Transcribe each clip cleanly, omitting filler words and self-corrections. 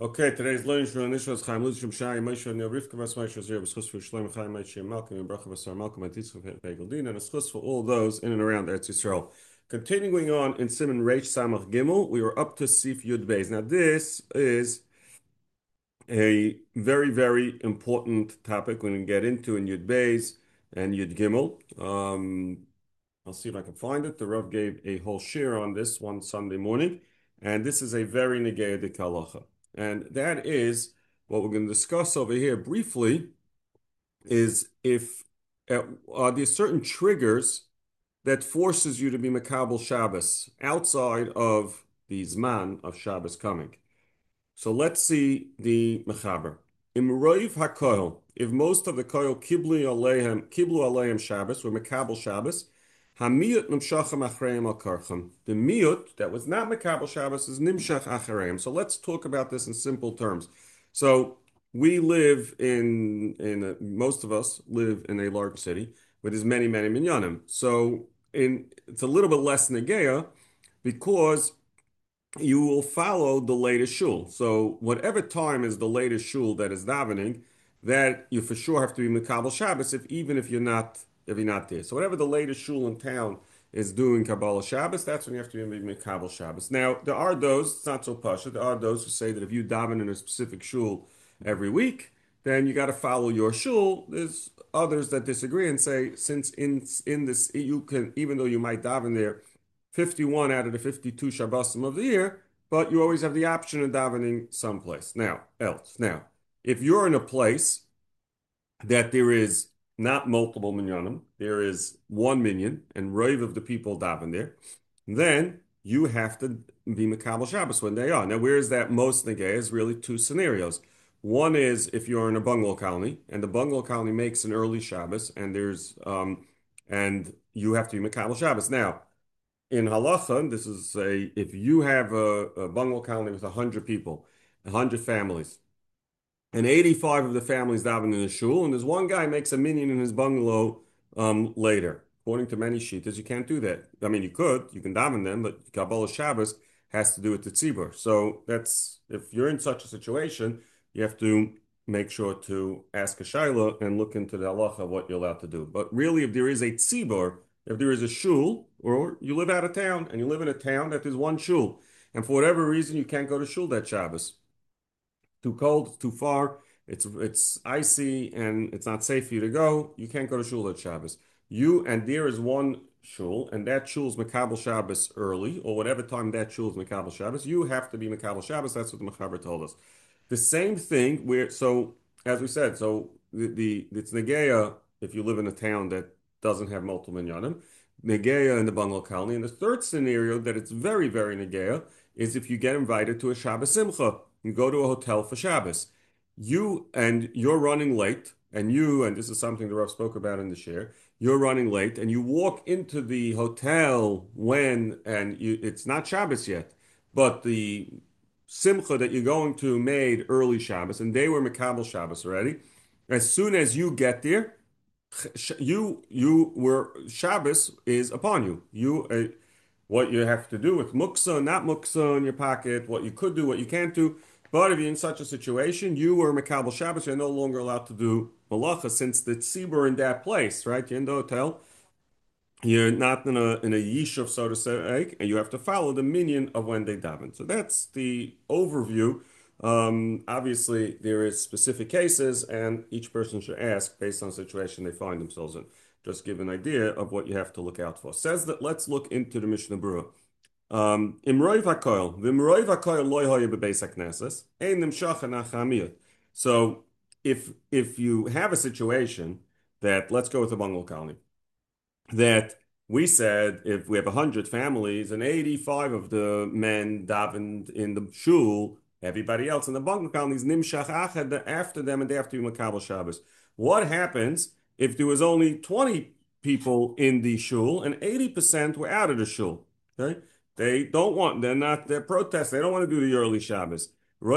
Okay, today's learning Shul Nishos Chaim Lutzim Shai Moshe Neil Rivka Mas Moshe Zir B'Schus for Shloim Chaim Moshe Malcolm and Bracha Basar Malcolm and Titzchak Begeldin and a schus for all those in and around Eretz Yisrael. Continuing on in Siman Reish Samach Gimel, we were up to Sif Yud Beis. Now this is a very, very important topic we're going to get into in Yud Beis and Yud Gimel. I'll see if I can find it. The Rav gave a whole shir on this one Sunday morning, and this is a very negeidik halacha. And that is what we're going to discuss over here briefly is if are there certain triggers that forces you to be Makabel Shabbos outside of the Zman of Shabbos coming. So let's see the Mechaber. Imroiv HaKoil, if most of the Koil kiblu aleihem Shabbos, or Makabel Shabbos, Hamiyut nimshachem achreim al karchem. The miyut that was not Makabel Shabbos is nimshach achreim. So let's talk about this in simple terms. So we live most of us live in a large city with as many minyanim. So it's a little bit less negeya because you will follow the latest shul. So whatever time is the latest shul that is davening, that you for sure have to be Makabel Shabbos even if you're not there. So whatever the latest shul in town is doing Kabbalah Shabbos, that's when you have to be Makabel Shabbos. Now there are those, it's not so pasha, there are those who say that if you daven in a specific shul every week, then you got to follow your shul. There's others that disagree and say since in this you can, even though you might daven there 51 out of the 52 Shabbosim of the year, but you always have the option of davening someplace. Now, if you're in a place that there is not multiple minyanim, there is one minyan, and rove of the people daven there, then you have to be Makabel Shabbos when they are. Now, where is that most negay? Is really two scenarios. One is if you're in a bungalow colony, and the bungalow colony makes an early Shabbos, and and you have to be Makabel Shabbos. Now, in halacha, this is if you have a bungalow colony with 100 people, 100 families, and 85 of the families daven in the shul, and there's one guy makes a minyan in his bungalow later. According to many shittas, you can't do that. I mean, you can daven them, but Kabbalah Shabbos has to do with the tzibur. So that's if you're in such a situation, you have to make sure to ask a shaila and look into the halacha of what you're allowed to do. But really, if there is a tzibur, if there is a shul, or you live out of town and you live in a town that there's one shul, and for whatever reason you can't go to shul that Shabbos, too cold, it's too far, it's icy, and it's not safe for you to go, you can't go to shul that Shabbos. There is one shul, and that shul is Makabel Shabbos early, or whatever time that shul is Makabel Shabbos, you have to be Makabel Shabbos. That's what the Mechaber told us. The same thing as we said, so it's Negeya if you live in a town that doesn't have multiple minyanim, Negeya in the bungalow colony. And the third scenario that it's very, very Negeya is if you get invited to a Shabbos Simcha. You go to a hotel for Shabbos. You're running late, and this is something the Rav spoke about in the share, you're running late, and you walk into the hotel it's not Shabbos yet, but the simcha that you're going to made early Shabbos, and they were Makabel Shabbos already. As soon as you get there, you were Shabbos is upon you. What you have to do with muksa, not muksa in your pocket, what you could do, what you can't do. But if you're in such a situation, you were Makabel Shabbos, you're no longer allowed to do malacha since the tzibur in that place, right? You're in the hotel. You're not in a yishuv, so to say, and you have to follow the minyan of when they daven. So that's the overview. Obviously, there is specific cases, and each person should ask based on the situation they find themselves in. Just give an idea of what you have to look out for. Says that let's look into the Mishnah Berurah. Imroiv hakoil, v'imroiv hakoil loy hoye bebeis hakneses, ein nimshach anachamiyot. So if you have a situation that let's go with the bungalow colony that we said if we have 100 families and 85 of the men davened in the shul, everybody else in the bungalow colonies nimshach achad after them and they have to be Makabel Shabbos. What happens if there was only 20 people in the shul and 80% were out of the shul? Okay, they're protest. They don't want to do the early Shabbos.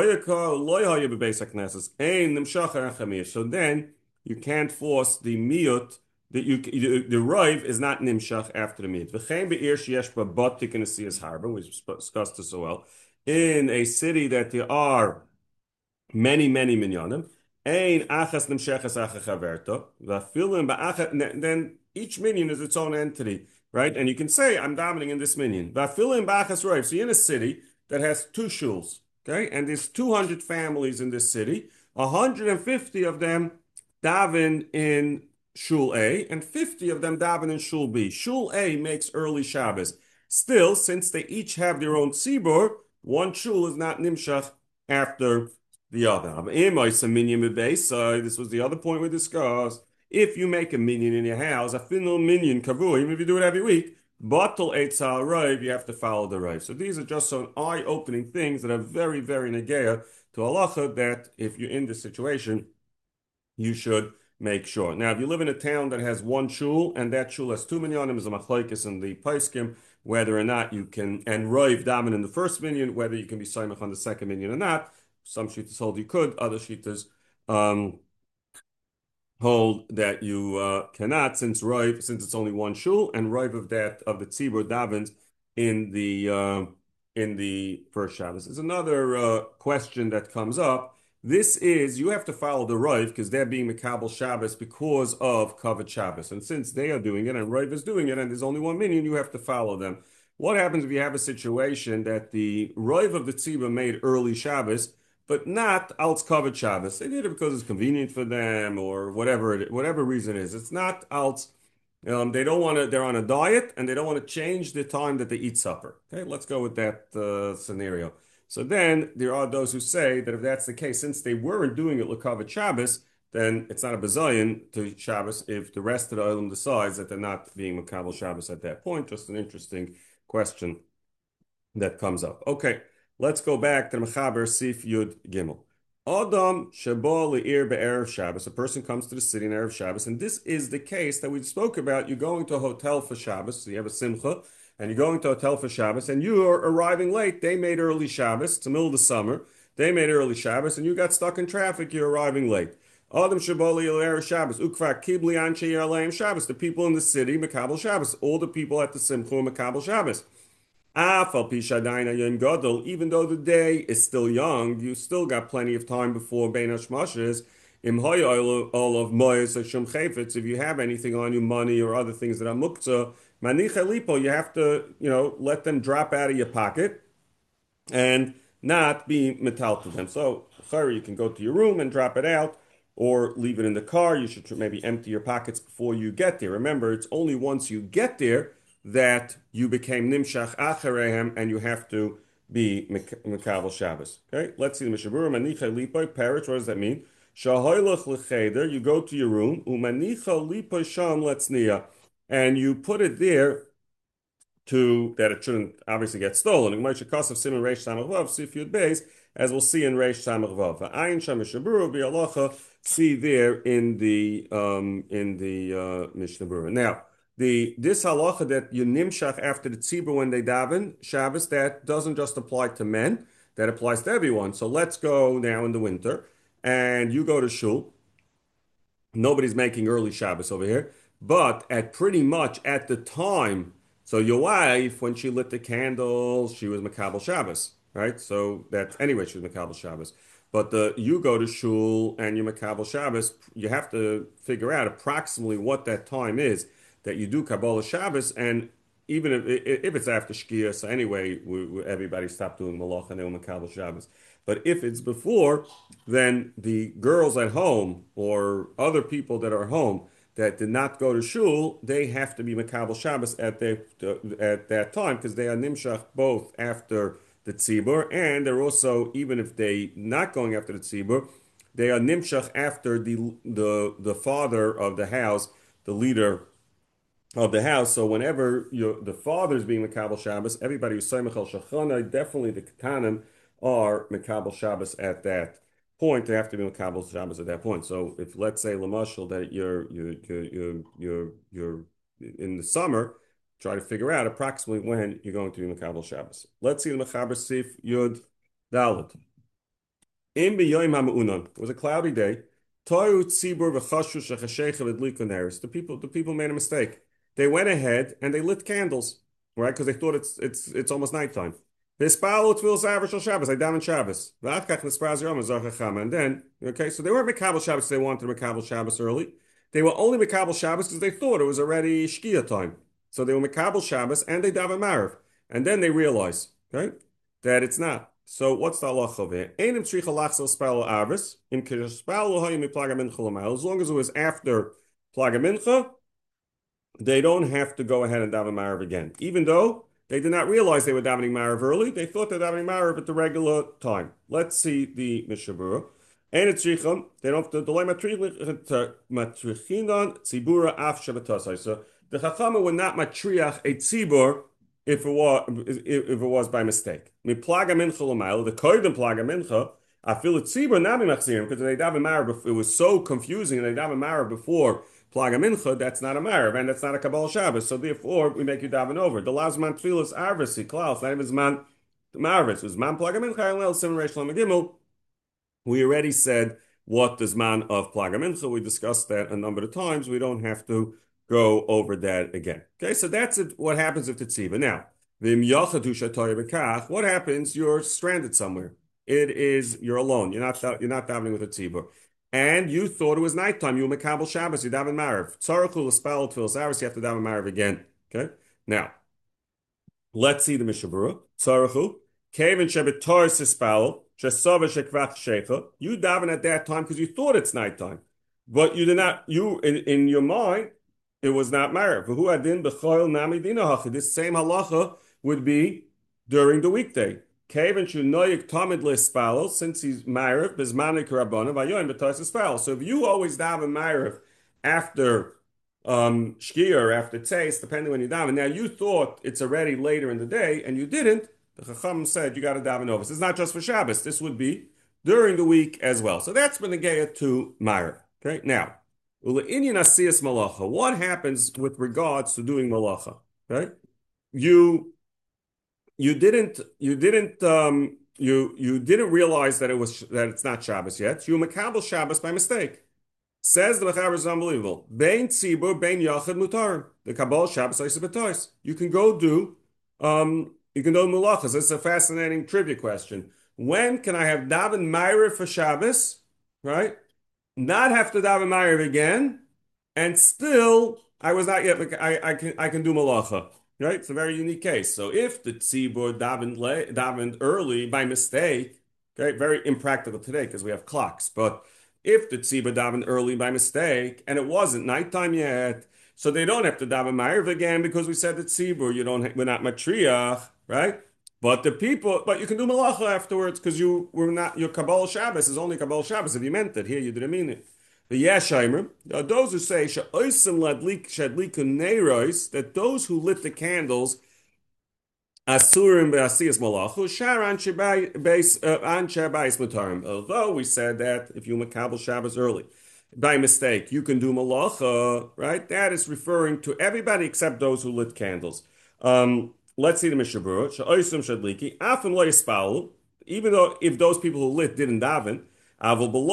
So then you can't force the miyut the rive is not nimshach after the miyut. V'chein be'ir sheyesh ba batik in a siyas harbor, we discussed this so well. In a city that there are many minyanim. Ein achas nimshechas achachaverta. Vafilim ba'achat. Then each minyan is its own entity, right? And you can say, I'm dominating in this minyan. Vafilim ba'achas roiv. So you're in a city that has two shuls, okay? And there's 200 families in this city. 150 of them daven in shul A, and 50 of them daven in shul B. Shul A makes early Shabbos. Still, since they each have their own tzibur, one shul is not nimshach after the other. This was the other point we discussed. If you make a minyan in your house, a final minyan kavu, even if you do it every week, batal eitzah rive, you have to follow the rive. So these are just some eye-opening things that are very, very negeya to halacha that if you're in this situation, you should make sure. Now, if you live in a town that has one shul and that shul has two minyanim, is a machlokes in the paiskim, whether or not you can, and roiv daven in the first minyan, whether you can be saimach on the second minyan or not. Some shittas hold you could, other shittas hold that you cannot, since it's only one shul, and rive of the tzibur davens in the first Shabbos. There's another question that comes up. This is you have to follow the rive because they're being Makabel Shabbos because of Kavod Shabbos, and since they are doing it and rive is doing it, and there's only one minyan, you have to follow them. What happens if you have a situation that the rive of the tzibur made early Shabbos? But not als Kavod Shabbos. They did it because it's convenient for them or whatever reason is. It's not als. They don't want to. They're on a diet and they don't want to change the time that they eat supper. Okay, let's go with that scenario. So then there are those who say that if that's the case, since they weren't doing it l'Kavod Shabbos, then it's not a bazayin to Shabbos if the rest of the Olam decides that they're not being Makabel Shabbos at that point. Just an interesting question that comes up. Okay. Let's go back to the Mechaber Sif Yud Gimel. Adam Shabo Le'ir Be'erev Shabbos. A person comes to the city in Erev Shabbos, and this is the case that we spoke about. You're going to a hotel for Shabbos, so you have a simcha, and you're going to a hotel for Shabbos, and you are arriving late. They made early Shabbos. It's the middle of the summer. They made early Shabbos, and you got stuck in traffic. You're arriving late. Adam Shabo Le'ir Shabbos. Ukvar Kibli Anshe Yerleim Shabbos. The people in the city, Makabel Shabbos. All the people at the simcha, Makabel Shabbos. Even though the day is still young, you still got plenty of time before Bein Hashmashes. If you have anything on you, money or other things that are muktzah, manicha lipo, you have to, let them drop out of your pocket and not be metal to them. So, you can go to your room and drop it out or leave it in the car. You should maybe empty your pockets before you get there. Remember, it's only once you get there that you became nimshach acharehem and you have to be mekabel Shabbos. Okay, let's see the Mishabura. Manicha lipoy parrot. What does that mean? Shahoylach lecheder. You go to your room. Umanicha lipoy sham letzniya, and you put it there to that it shouldn't obviously get stolen. As we'll see in Reish Samach Vav. Ayin Sham Mishabura Bialacha. See there in the Mishnah Berurah. Now, this halacha that you nimshach after the tzibur when they daven Shabbos, that doesn't just apply to men, that applies to everyone. So let's go now in the winter, and you go to shul. Nobody's making early Shabbos over here, but at pretty much at the time. So your wife, when she lit the candles, she was Makabel Shabbos, right? So that anyway, she was Makabel Shabbos. But you go to shul and you Makabel Shabbos, you have to figure out approximately what that time is that you do Kabbalah Shabbos, and even if it's after Shkia, so anyway, everybody stopped doing Malach and they were Makabel Shabbos. But if it's before, then the girls at home or other people that are home that did not go to shul, they have to be Makabel Shabbos at that time because they are Nimshach both after the tzibur, and they're also, even if they not going after the tzibur, they are Nimshach after the father of the house, the leader of the house. So whenever the father is being Makabel Shabbos, everybody who's Soymech al Shachana, definitely the Ketanim are Makabel Shabbos at that point. They have to be Makabel Shabbos at that point. So if let's say Lamashal that you're in the summer, try to figure out approximately when you're going to be Makabel Shabbos. Let's see the Mechaber Sif Yud Dalet. In B'Yoyim HaMe'unan, it was a cloudy day. Toru Tzibur v'chashu shechashecha v'dliku. The people made a mistake. They went ahead and they lit candles, right? Because they thought it's almost nighttime. Hispalo tefillas average shel Shabbos. I daven Shabbos. V'atkach nespraz yom azar chacham. And then, okay, so they weren't Mekabel Shabbos. They wanted to Mekabel Shabbos early. They were only Mekabel Shabbos because they thought it was already Shkia time. So they were Mekabel Shabbos and they daven Marav. And then they realize, okay, that it's not. So what's the halacha over here? Einim tzricha lachzal spalo avis in kishspalo hayim miplaga mincha l'mayil. As long as it was after plaga mincha, they don't have to go ahead and daven Marav again. Even though they did not realize they were davening Marav early, they thought they were davening Marav at the regular time. Let's see the Mishabura. And it's Shichem, they don't have to delay matrichinon tzibura af shabbatasai. So the Chachama would not matriach a tzibur if it was by mistake. Miplaga mincha l'mayil, the koydem plaga mincha, I feel it tzibur nami machzirim, because they daven Marav, it was so confusing, and they daven Marav before Plaga Mincha, that's not a Marav, and that's not a Kabbalah Shabbos. So therefore, we make you daven over. The last man tefillas arvasi klaus, not even zman Maravis. It was man Plaga Mincha and Sim Reish Lamagimel. We already said what the zman of Plaga Mincha. We discussed that a number of times. We don't have to go over that again. Okay, so that's it. What happens if it's tziva. Now, what happens? You're stranded somewhere. It is you're alone. You're not davening with a tzibur. And you thought it was nighttime. You were Mekabel Shabbos. You daven Marav. Tzarechul l'spal tefillas aris. You have to daven Marav again. Okay. Now, let's see the Mishabura. Tzarechul kevin shebetor sispal shesava shekvach shecha. You daven at that time because you thought it's nighttime, but you did not. You in your mind, it was not Marav. V'hu adin b'choil nami dina hachi. This same halacha would be during the weekday. Kevin Shunoyik Tamid Lispal, since he's Marav, Bismanik Rabbanim, Vayoim B'Tais Spal. So if you always daven Marav after Shkia or after Tzeis, depending when you daven, now you thought it's already later in the day and you didn't, the Chacham said you got to daven over. So it's not just for Shabbos, this would be during the week as well. So that's been the Geya to Marav. Okay, now, Ule'inyan Asiyas Malacha. What happens with regards to doing Malacha? Okay, you didn't realize that it's not Shabbos yet. You Mekabel Shabbos by mistake. Says the Mechaber is unbelievable. Bein tzibur, bein yachid mutar. The Kabbalah Shabbos is betois. You can do mulachas. It's a fascinating trivia question. When can I have daven ma'ariv for Shabbos? Right? Not have to daven ma'ariv again, and still I was not yet. I can do malacha. Right? It's a very unique case. So if the tzibur davened early by mistake, okay, very impractical today because we have clocks. But if the tzibur davened early by mistake and it wasn't nighttime yet, so they don't have to daven ma'ariv again because we said that tzibur we're not matriach, right? But you can do malacha afterwards because your Kabbalah Shabbos is only Kabbalah Shabbos if you meant it. Here you didn't mean it. The Yeshaimer, those who say that those who lit the candles asurim be'asiyas malachu shar anshe bayis mutarim. Although we said that if you makabel Shabbos early by mistake, you can do malacha, right? That is referring to everybody except those who lit candles. Let's see the Mishabura. Sha'osim shadliki afim lo yispalu. Even though if those people who lit didn't daven. Even if you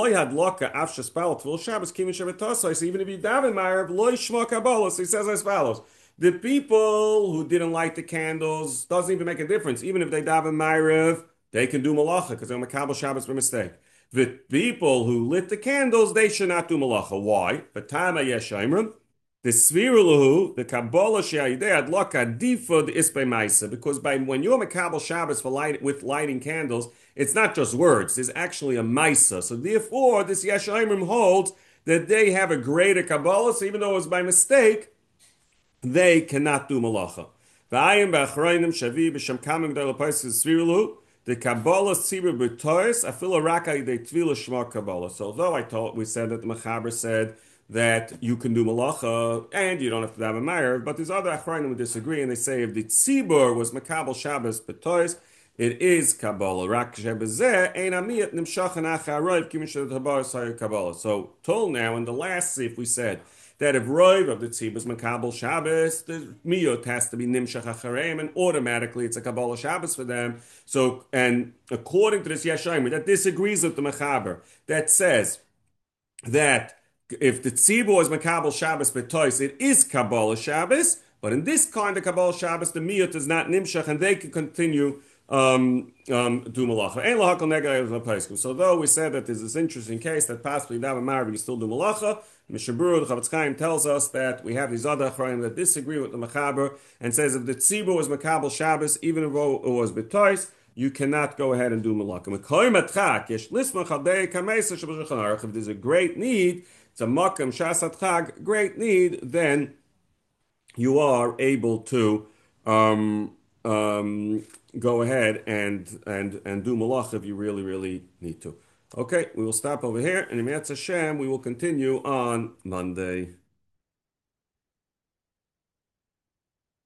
daven Ma'ariv, lo yishma Kabbalah. So he says as follows: the people who didn't light the candles doesn't even make a difference. Even if they daven Ma'ariv, they can do malacha because they're makabel Shabbos by mistake. The people who lit the candles, they should not do malacha. Why? V'tama yeshayimrim. The svirulahu, the Kabbalah she'ayidei adlaka difa the ispe ma'isa. Because when you're makabel Shabbos with lighting candles, it's not just words. There's actually a Maisa. So therefore, this Yeshayimrim holds that they have a greater Kabbalah. So even though it was by mistake, they cannot do Malacha. The Kabbalah Tzibur B'Tois, Afila Raka De Tvila Shma Kabbalah. So although we said that the Mechaber said that you can do Malacha and you don't have to have a Meir, but there's other Achrayim who disagree and they say if the Tzibur was Makabel Shabbos B'Tois, it is Kabbalah. So, till now, in the last sif, we said that if Roiv of the Tzibur is Makabel Shabbos, the Miyot has to be Nimshach Achareim, and automatically it's a Kabbalah Shabbos for them. So, and according to this Yeshayim, that disagrees with the Mechaber, that says that if the Tzibur is Makabel Shabbos B'Tois, it is Kabbalah Shabbos, but in this kind of Kabbalah Shabbos, the Miyot is not Nimshach, and they can continue do malacha. Ein lahakol negay of paiskim. So though we said that there's this interesting case that possibly daven marv you still do malacha, Mishabur the Chavetz Chaim tells us that we have these other achraim that disagree with the mechaber and says if the tzibur was makabel Shabbos, even if it was betois, you cannot go ahead and do malacha. If there's a great need, it's a makam shasat chag, great need, then you are able to go ahead and do malach if you really need to. Okay, we will stop over here, and in Hashem we will continue on Monday.